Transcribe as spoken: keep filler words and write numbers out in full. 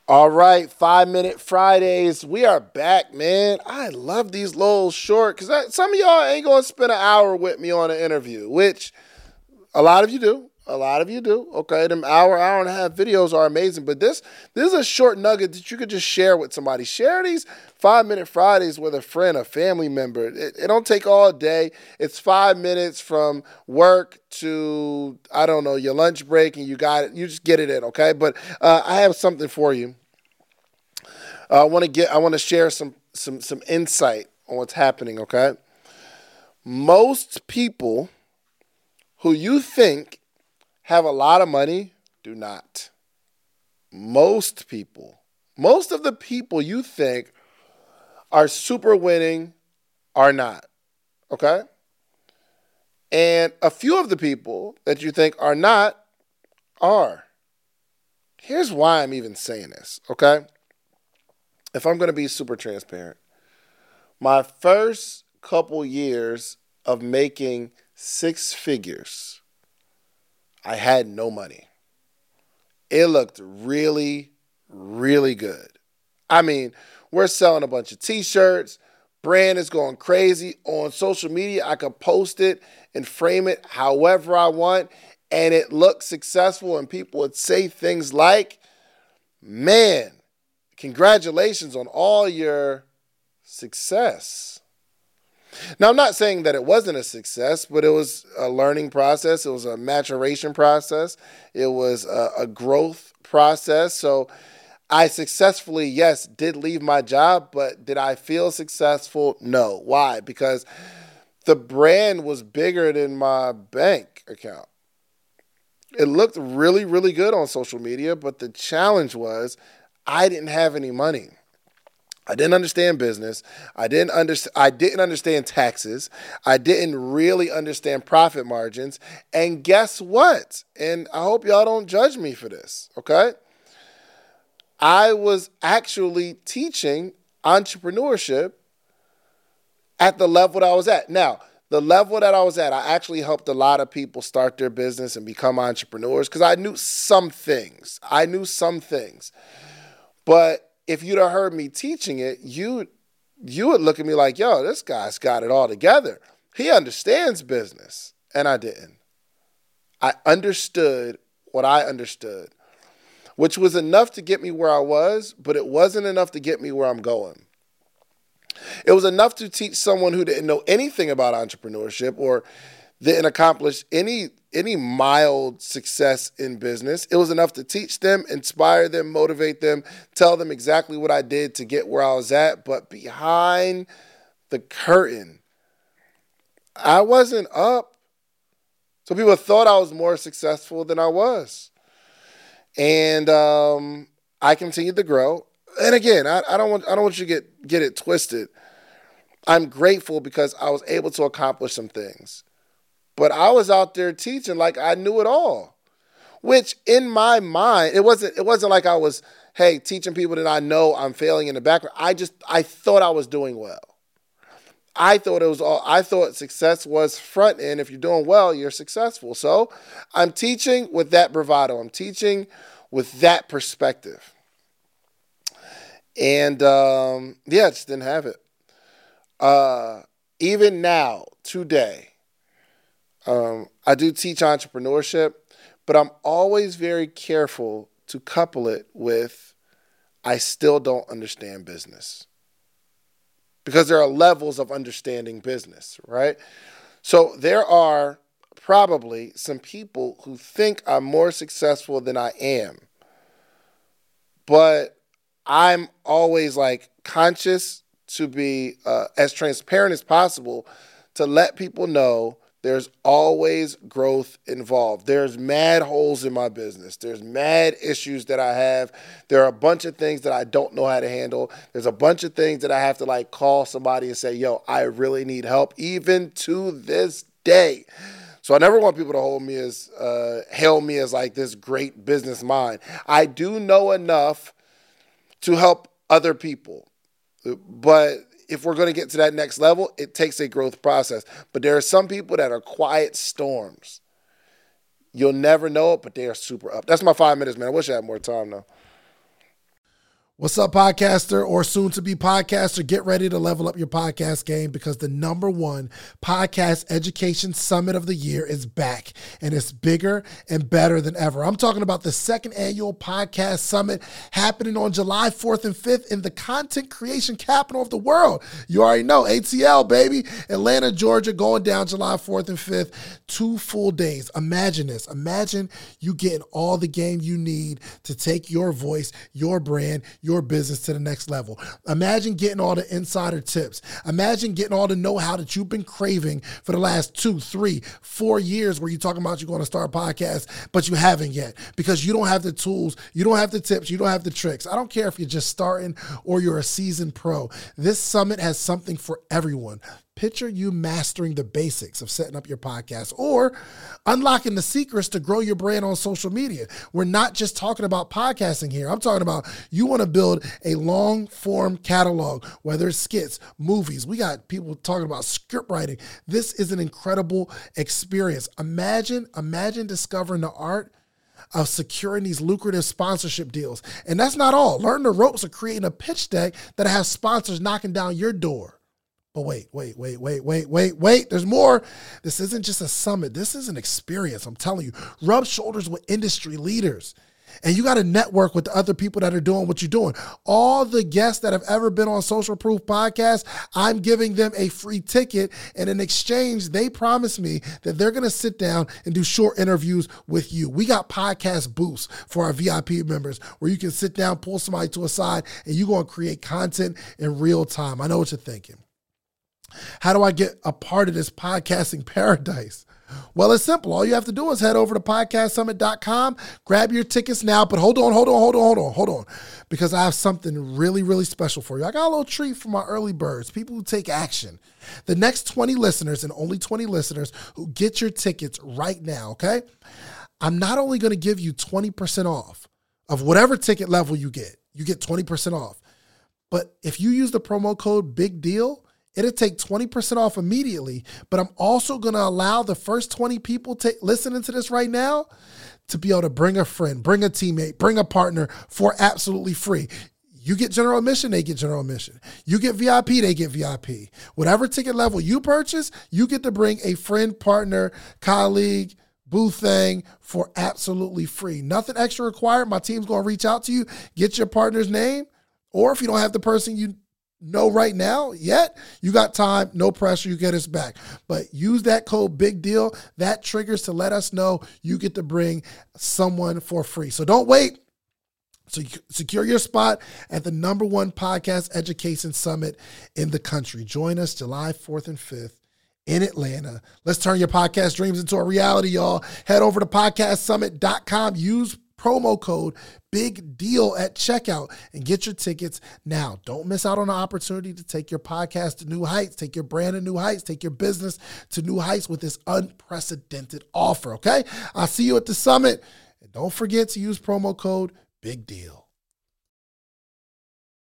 All right, Five Minute Fridays. We are back, man. I love these little short because some of y'all ain't gonna spend an hour with me on an interview, which a lot of you do. A lot of you do. Okay, them hour, hour and a half videos are amazing, but this this is a short nugget that you could just share with somebody. Share these Five Minute Fridays with a friend, a family member. It, it don't take all day. It's five minutes from work to I don't know your lunch break, and you got it. You just get it in, okay? But uh, I have something for you. Uh, I want to get. I want to share some some some insight on what's happening. Okay, most people who you think have a lot of money do not. Most people, most of the people you think are super winning are not. Okay, and a few of the people that you think are not are. Here's why I'm even saying this. Okay. If I'm going to be super transparent, my first couple years of making six figures, I had no money. It looked really, really good. I mean, we're selling a bunch of t-shirts. Brand is going crazy. On social media, I could post it and frame it however I want, and it looked successful, and people would say things like, man, congratulations on all your success. Now, I'm not saying that it wasn't a success, but it was a learning process. It was a maturation process. It was a, a growth process. So I successfully, yes, did leave my job, but did I feel successful? No. Why? Because the brand was bigger than my bank account. It looked really, really good on social media, but the challenge was I didn't have any money. I didn't understand business. I didn't understand. I didn't understand taxes. I didn't really understand profit margins. And guess what? And I hope y'all don't judge me for this, okay? I was actually teaching entrepreneurship at the level that I was at. Now, the level that I was at, I actually helped a lot of people start their business and become entrepreneurs because I knew some things. I knew some things. But if you'd have heard me teaching it, you you would look at me like, yo, this guy's got it all together. He understands business. And I didn't. I understood what I understood, which was enough to get me where I was, but it wasn't enough to get me where I'm going. It was enough to teach someone who didn't know anything about entrepreneurship or didn't accomplish any any mild success in business. It was enough to teach them, inspire them, motivate them, tell them exactly what I did to get where I was at. But behind the curtain, I wasn't up. So people thought I was more successful than I was. And um, I continued to grow. And again, I, I don't want I don't want you to get, get it twisted. I'm grateful because I was able to accomplish some things. But I was out there teaching like I knew it all, which in my mind, it wasn't, it wasn't like I was, hey, teaching people that I know I'm failing in the background. I just, I thought I was doing well. I thought it was all, I thought success was front end. If you're doing well, you're successful. So I'm teaching with that bravado. I'm teaching with that perspective. And um, yeah, I just didn't have it. Uh, even now, today, Um, I do teach entrepreneurship, but I'm always very careful to couple it with I still don't understand business. Because there are levels of understanding business, right? So there are probably some people who think I'm more successful than I am. But I'm always like conscious to be uh, as transparent as possible to let people know there's always growth involved. There's mad holes in my business. There's mad issues that I have. There are a bunch of things that I don't know how to handle. There's a bunch of things that I have to like call somebody and say, yo, I really need help, even to this day. So I never want people to hold me as, uh, hail me as like this great business mind. I do know enough to help other people, but if we're going to get to that next level, it takes a growth process. But there are some people that are quiet storms. You'll never know it, but they are super up. That's my five minutes, man. I wish I had more time, though. What's up, podcaster or soon-to-be podcaster? Get ready to level up your podcast game because the number one podcast education summit of the year is back, and it's bigger and better than ever. I'm talking about the second annual podcast summit happening on July fourth and fifth in the content creation capital of the world. You already know, A T L, baby. Atlanta, Georgia, going down July fourth and fifth. Two full days. Imagine this. Imagine you getting all the game you need to take your voice, your brand, your business to the next level. Imagine getting all the insider tips. Imagine getting all the know-how that you've been craving for the last two, three, four years where you're talking about you're going to start a podcast, but you haven't yet because you don't have the tools, you don't have the tips, you don't have the tricks. I don't care if you're just starting or you're a seasoned pro. This summit has something for everyone. Picture you mastering the basics of setting up your podcast or unlocking the secrets to grow your brand on social media. We're not just talking about podcasting here. I'm talking about you want to build a long form catalog, whether it's skits, movies. We got people talking about script writing. This is an incredible experience. Imagine, imagine discovering the art of securing these lucrative sponsorship deals. And that's not all. Learn the ropes of creating a pitch deck that has sponsors knocking down your door. But wait, wait, wait, wait, wait, wait, wait. There's more. This isn't just a summit. This is an experience. I'm telling you, rub shoulders with industry leaders. And you got to network with the other people that are doing what you're doing. All the guests that have ever been on Social Proof Podcast, I'm giving them a free ticket. And in exchange, they promise me that they're going to sit down and do short interviews with you. We got podcast booths for our V I P members where you can sit down, pull somebody to a side, and you're going to create content in real time. I know what you're thinking. How do I get a part of this podcasting paradise? Well, it's simple. All you have to do is head over to podcast summit dot com, grab your tickets now, but hold on, hold on, hold on, hold on, hold on, because I have something really, really special for you. I got a little treat for my early birds, people who take action. The next twenty listeners and only twenty listeners who get your tickets right now, okay? I'm not only going to give you twenty percent off of whatever ticket level you get. You get twenty percent off. But if you use the promo code Big Deal, it'll take twenty percent off immediately, but I'm also going to allow the first twenty people to, listening to this right now to be able to bring a friend, bring a teammate, bring a partner for absolutely free. You get general admission, they get general admission. You get V I P, they get V I P. Whatever ticket level you purchase, you get to bring a friend, partner, colleague, boo thing for absolutely free. Nothing extra required. My team's going to reach out to you, get your partner's name, or if you don't have the person you know right now yet, you got time, no pressure, you get us back. But use that code Big Deal. That triggers to let us know you get to bring someone for free. So don't wait. So secure your spot at the number one podcast education summit in the country. Join us July fourth and fifth in Atlanta. Let's turn your podcast dreams into a reality, y'all. Head over to podcast summit dot com. Use promo code Big Deal at checkout and get your tickets now. Don't miss out on the opportunity to take your podcast to new heights, take your brand to new heights, take your business to new heights with this unprecedented offer, okay? I'll see you at the summit. And don't forget to use promo code Big Deal.